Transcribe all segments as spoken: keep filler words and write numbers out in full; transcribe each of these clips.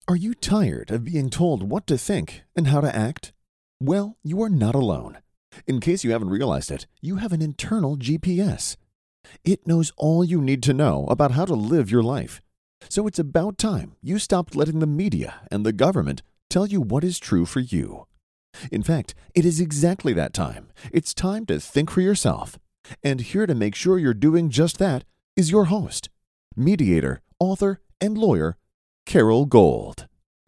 Are you tired of being told what to think and how to act? Well, you are not alone. In case you haven't realized it, you have an internal G P S. It knows all you need to know about how to live your life. So it's about time you stopped letting the media and the government tell you what is true for you. In fact, it is exactly that time. It's time to think for yourself. And here to make sure you're doing just that is your host, mediator, author, and lawyer, Carol Gold.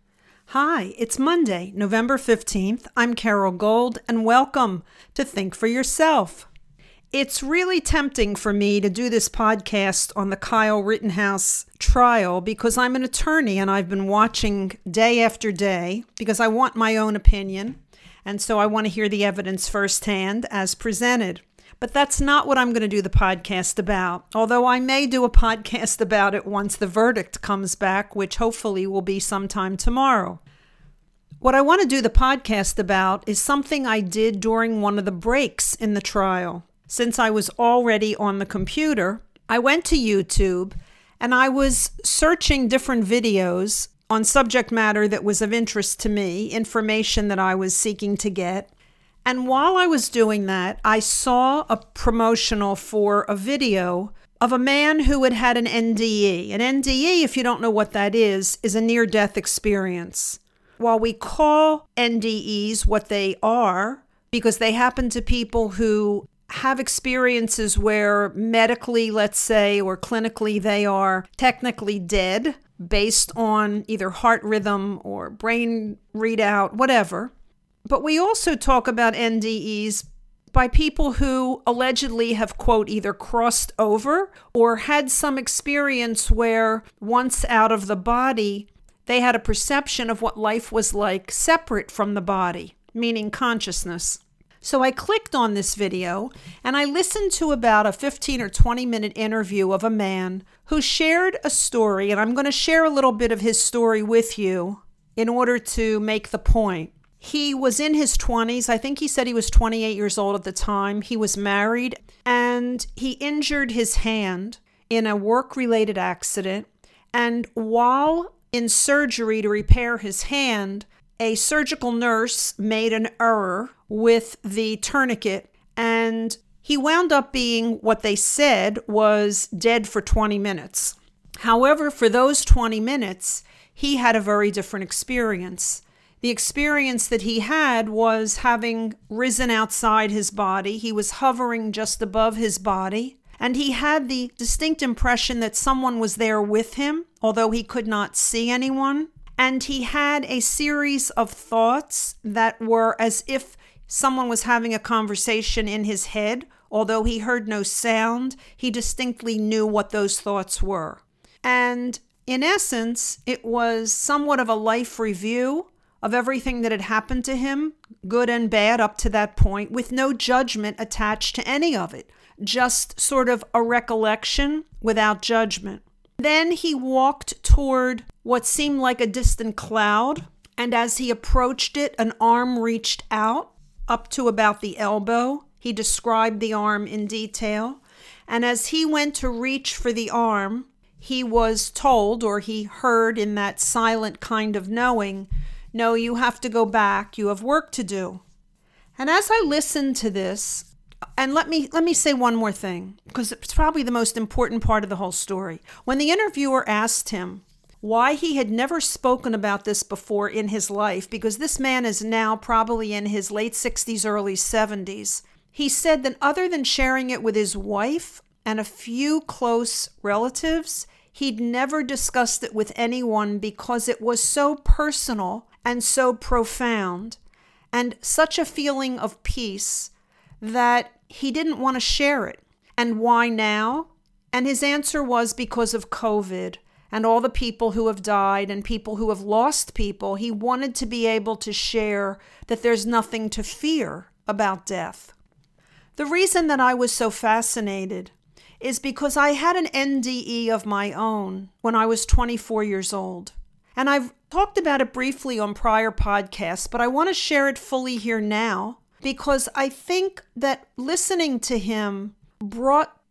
Hi, it's Monday, November fifteenth. I'm Carol Gold, and welcome to Think for Yourself. It's really tempting for me to do this podcast on the Kyle Rittenhouse trial because I'm an attorney and I've been watching day after day because I want my own opinion, and so I want to hear the evidence firsthand as presented. But that's not what I'm going to do the podcast about, although I may do a podcast about it once the verdict comes back, which hopefully will be sometime tomorrow. What I want to do the podcast about is something I did during one of the breaks in the trial. Since I was already on the computer, I went to YouTube and I was searching different videos on subject matter that was of interest to me, information that I was seeking to get. And while I was doing that, I saw a promotional for a video of a man who had had an N D E. An N D E, if you don't know what that is, is a near-death experience. While we call N D Es what they are, because they happen to people who have experiences where medically, let's say, or clinically, they are technically dead based on either heart rhythm or brain readout, whatever. But we also talk about N D Es by people who allegedly have, quote, either crossed over or had some experience where once out of the body, they had a perception of what life was like separate from the body, meaning consciousness. So I clicked on this video and I listened to about a fifteen or twenty minute interview of a man who shared a story, and I'm going to share a little bit of his story with you in order to make the point. He was in his twenties. I think he said he was twenty-eight years old at the time. He was married and he injured his hand in a work-related accident. And while in surgery to repair his hand, a surgical nurse made an error with the tourniquet, and he wound up being what they said was dead for twenty minutes. However, for those twenty minutes, he had a very different experience. The experience that he had was having risen outside his body. He was hovering just above his body, and he had the distinct impression that someone was there with him, although he could not see anyone. And he had a series of thoughts that were as if someone was having a conversation in his head. Although he heard no sound, he distinctly knew what those thoughts were. And in essence, it was somewhat of a life review of everything that had happened to him, good and bad up to that point, with no judgment attached to any of it. Just sort of a recollection without judgment. Then he walked toward what seemed like a distant cloud, and as he approached it, an arm reached out up to about the elbow. He described the arm in detail, and as he went to reach for the arm, he was told, or he heard in that silent kind of knowing, no, you have to go back, you have work to do. And as I listened to this, and let me let me say one more thing, because it's probably the most important part of the whole story. When the interviewer asked him why he had never spoken about this before in his life, because this man is now probably in his late sixties, early seventies, he said that other than sharing it with his wife and a few close relatives, he'd never discussed it with anyone because it was so personal and so profound and such a feeling of peace that he didn't want to share it. And why now? And his answer was because of COVID and all the people who have died and people who have lost people. He wanted to be able to share that there's nothing to fear about death. The reason that I was so fascinated is because I had an N D E of my own when I was twenty-four years old. And I've talked about it briefly on prior podcasts, but I want to share it fully here now because I think that listening to him brought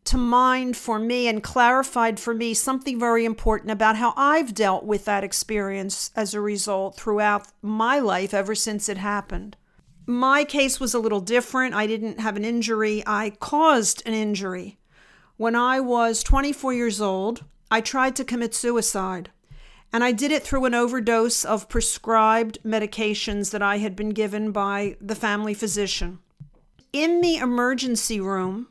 to mind for me and clarified for me something very important about how I've dealt with that experience as a result throughout my life ever since it happened. My case was a little different. I didn't have an injury. I caused an injury. When I was twenty-four years old, I tried to commit suicide, and I did it through an overdose of prescribed medications that I had been given by the family physician. In the emergency room,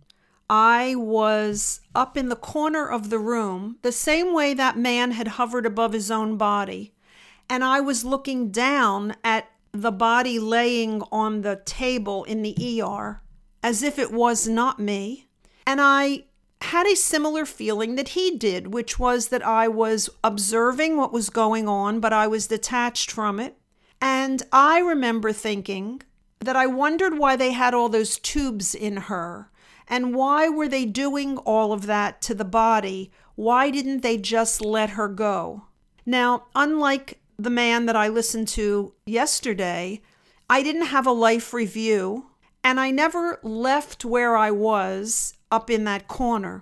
I was up in the corner of the room, the same way that man had hovered above his own body, and I was looking down at the body laying on the table in the E R as if it was not me. And I had a similar feeling that he did, which was that I was observing what was going on, but I was detached from it. And I remember thinking that I wondered why they had all those tubes in her, and why were they doing all of that to the body? Why didn't they just let her go? Now, unlike the man that I listened to yesterday, I didn't have a life review, and I never left where I was up in that corner.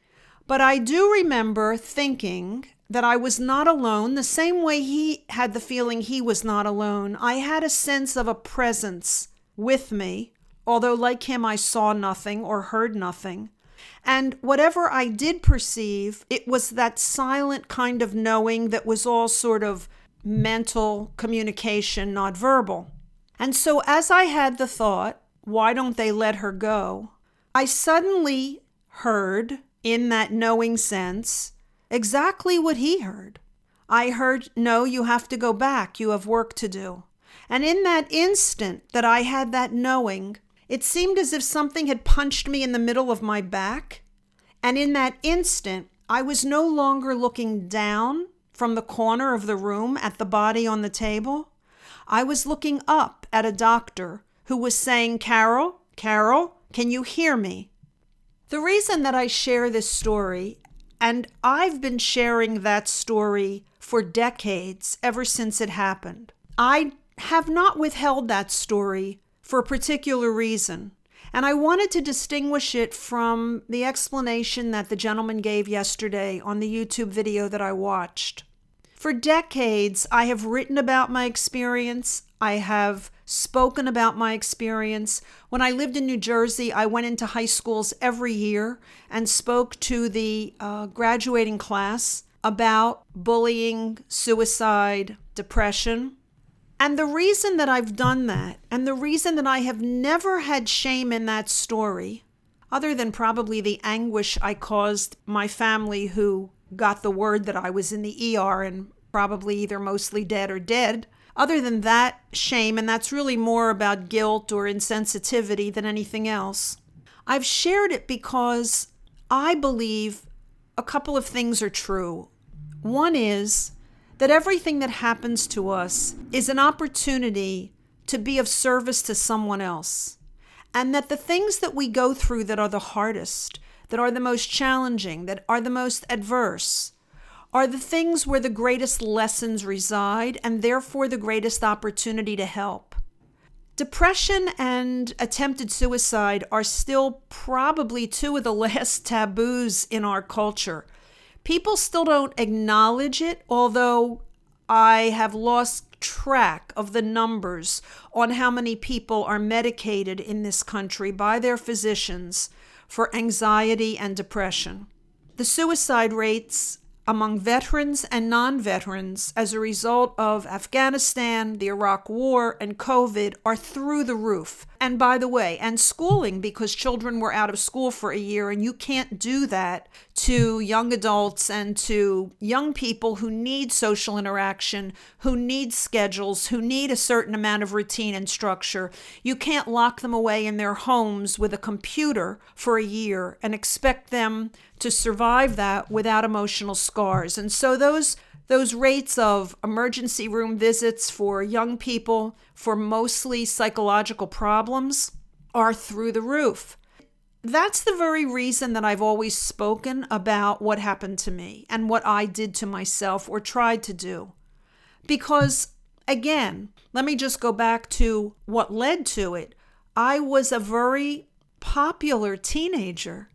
But I do remember thinking that I was not alone, the same way he had the feeling he was not alone. I had a sense of a presence with me, although like him, I saw nothing or heard nothing. And whatever I did perceive, it was that silent kind of knowing that was all sort of mental communication, not verbal. And so as I had the thought, why don't they let her go? I suddenly heard, in that knowing sense, exactly what he heard. I heard, no, you have to go back. You have work to do. And in that instant that I had that knowing, it seemed as if something had punched me in the middle of my back. And in that instant, I was no longer looking down from the corner of the room at the body on the table. I was looking up at a doctor who was saying, Carol, Carol, can you hear me? The reason that I share this story, and I've been sharing that story for decades, ever since it happened, I have not withheld that story for a particular reason. And I wanted to distinguish it from the explanation that the gentleman gave yesterday on the YouTube video that I watched. For decades, I have written about my experience. I have spoken about my experience. When I lived in New Jersey, I went into high schools every year and spoke to the uh, graduating class about bullying, suicide, depression. And the reason that I've done that, and the reason that I have never had shame in that story, other than probably the anguish I caused my family who got the word that I was in the E R and probably either mostly dead or dead. Other than that shame, and that's really more about guilt or insensitivity than anything else, I've shared it because I believe a couple of things are true. One is that everything that happens to us is an opportunity to be of service to someone else. And that the things that we go through that are the hardest, that are the most challenging, that are the most adverse, are the things where the greatest lessons reside and therefore the greatest opportunity to help. Depression and attempted suicide are still probably two of the last taboos in our culture. People still don't acknowledge it, although I have lost track of the numbers on how many people are medicated in this country by their physicians for anxiety and depression. The suicide rates among veterans and non-veterans as a result of Afghanistan, the Iraq War, and COVID are through the roof. And by the way, and schooling, because children were out of school for a year, and you can't do that to young adults and to young people who need social interaction, who need schedules, who need a certain amount of routine and structure. You can't lock them away in their homes with a computer for a year and expect them to survive that without emotional scars. And so those those rates of emergency room visits for young people for mostly psychological problems are through the roof. That's the very reason that I've always spoken about what happened to me and what I did to myself or tried to do. Because, again, let me just go back to what led to it. I was a very popular teenager.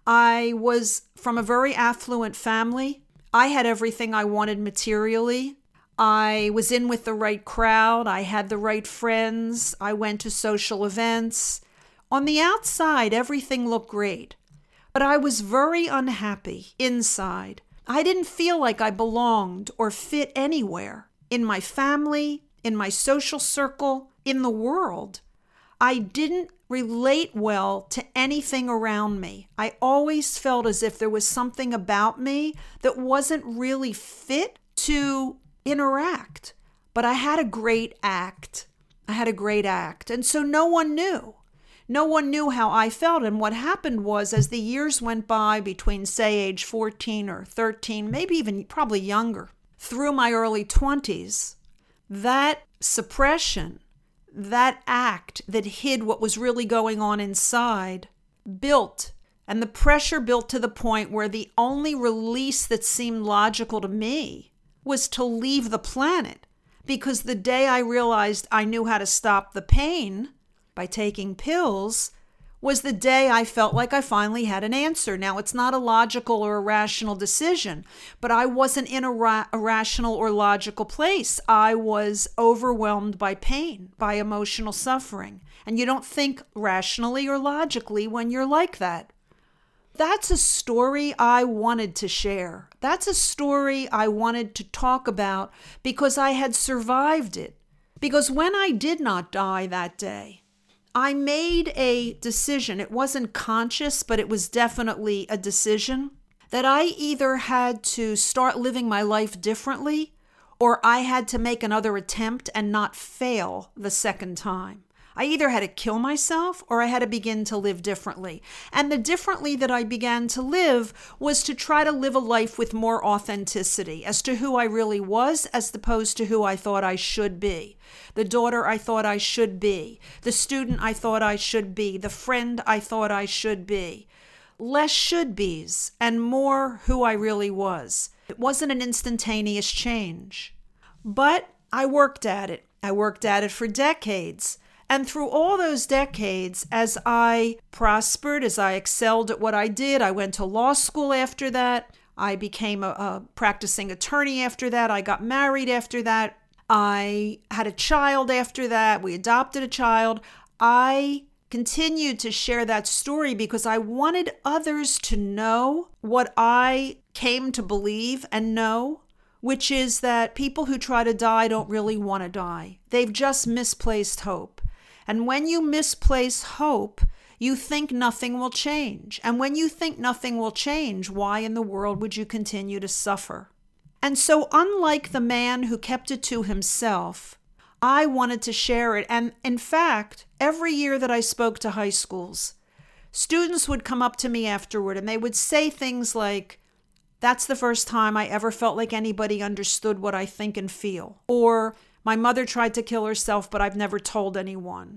I was from a very affluent family. I had everything I wanted materially. I was in with the right crowd. I had the right friends. I went to social events. On the outside, everything looked great. But I was very unhappy inside. I didn't feel like I belonged or fit anywhere. In my family, in my social circle, in the world. I didn't relate well to anything around me. I always felt as if there was something about me that wasn't really fit to interact. But I had a great act. I had a great act. And so no one knew. No one knew how I felt. And what happened was, as the years went by between, say, age fourteen or thirteen, maybe even probably younger, through my early twenties, that suppression, that act that hid what was really going on inside, built. And the pressure built to the point where the only release that seemed logical to me was to leave the planet. Because the day I realized I knew how to stop the pain by taking pills was the day I felt like I finally had an answer. Now, it's not a logical or a rational decision, but I wasn't in a, ra- a rational or logical place. I was overwhelmed by pain, by emotional suffering. And you don't think rationally or logically when you're like that. That's a story I wanted to share. That's a story I wanted to talk about because I had survived it. Because when I did not die that day, I made a decision. It wasn't conscious, but it was definitely a decision that I either had to start living my life differently or I had to make another attempt and not fail the second time. I either had to kill myself or I had to begin to live differently. And the differently that I began to live was to try to live a life with more authenticity as to who I really was as opposed to who I thought I should be. The daughter I thought I should be. The student I thought I should be. The friend I thought I should be. Less should-bes and more who I really was. It wasn't an instantaneous change. But I worked at it. I worked at it for decades. And through all those decades, as I prospered, as I excelled at what I did, I went to law school after that. I became a, a practicing attorney after that. I got married after that. I had a child after that. We adopted a child. I continued to share that story because I wanted others to know what I came to believe and know, which is that people who try to die don't really want to die. They've just misplaced hope. And when you misplace hope, you think nothing will change. And when you think nothing will change, why in the world would you continue to suffer? And so unlike the man who kept it to himself, I wanted to share it. And in fact, every year that I spoke to high schools, students would come up to me afterward and they would say things like, "That's the first time I ever felt like anybody understood what I think and feel." Or, "My mother tried to kill herself, but I've never told anyone."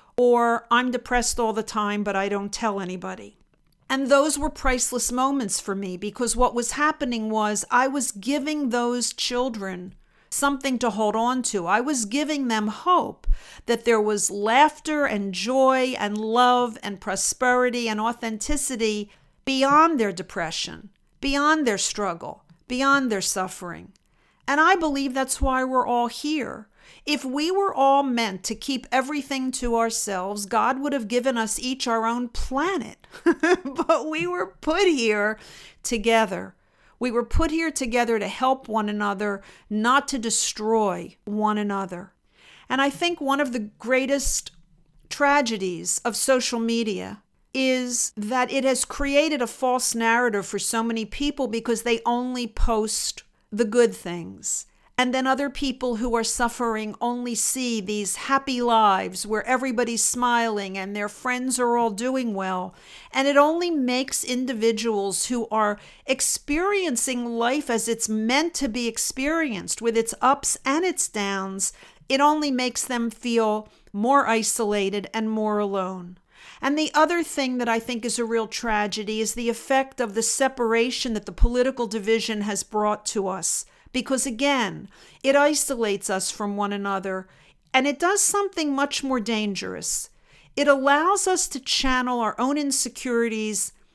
Or, "I'm depressed all the time, but I don't tell anybody." And those were priceless moments for me because what was happening was I was giving those children something to hold on to. I was giving them hope that there was laughter and joy and love and prosperity and authenticity beyond their depression, beyond their struggle, beyond their suffering. And I believe that's why we're all here. If we were all meant to keep everything to ourselves, God would have given us each our own planet. But we were put here together. We were put here together to help one another, not to destroy one another. And I think one of the greatest tragedies of social media is that it has created a false narrative for so many people because they only post the good things. And then other people who are suffering only see these happy lives where everybody's smiling and their friends are all doing well. And it only makes individuals who are experiencing life as it's meant to be experienced with its ups and its downs, it only makes them feel more isolated and more alone. And the other thing that I think is a real tragedy is the effect of the separation that the political division has brought to us. Because again, it isolates us from one another, and it does something much more dangerous. It allows us to channel our own insecurities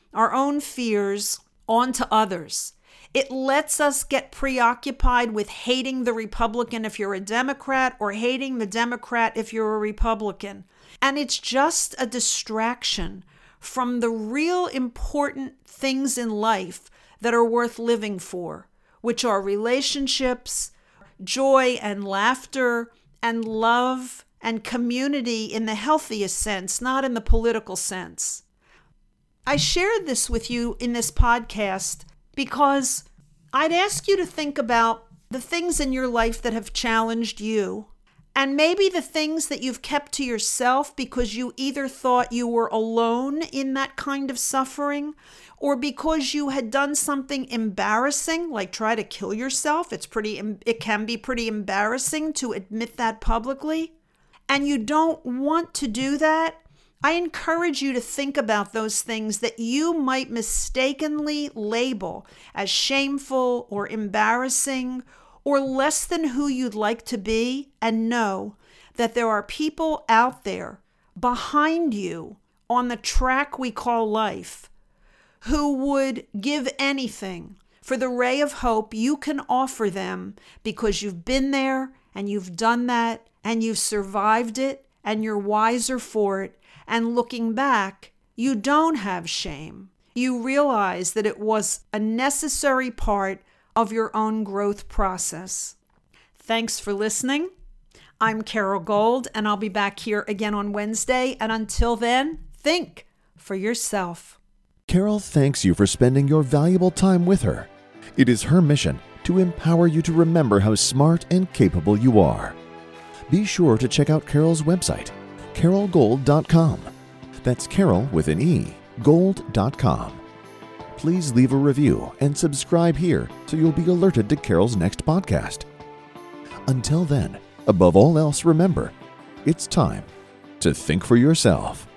our own fears onto others. It lets us get preoccupied with hating the Republican if you're a Democrat or hating the Democrat if you're a Republican. And it's just a distraction from the real important things in life that are worth living for, which are relationships, joy and laughter, and love and community in the healthiest sense, not in the political sense. I shared this with you in this podcast because I'd ask you to think about the things in your life that have challenged you, and maybe the things that you've kept to yourself because you either thought you were alone in that kind of suffering, or because you had done something embarrassing, like try to kill yourself. It's pretty, it can be pretty embarrassing to admit that publicly, and you don't want to do that. I encourage you to think about those things that you might mistakenly label as shameful or embarrassing or less than who you'd like to be, and know that there are people out there behind you on the track we call life who would give anything for the ray of hope you can offer them, because you've been there and you've done that and you've survived it and you're wiser for it. And looking back, you don't have shame. You realize that it was a necessary part of your own growth process. Thanks for listening. I'm Carol Gold, and I'll be back here again on Wednesday. And until then, think for yourself. Carol thanks you for spending your valuable time with her. It is her mission to empower you to remember how smart and capable you are. Be sure to check out Carol's website, carol gold dot com. That's Carol with an E, gold dot com. Please leave a review and subscribe here so you'll be alerted to Carol's next podcast. Until then, above all else, remember, it's time to think for yourself.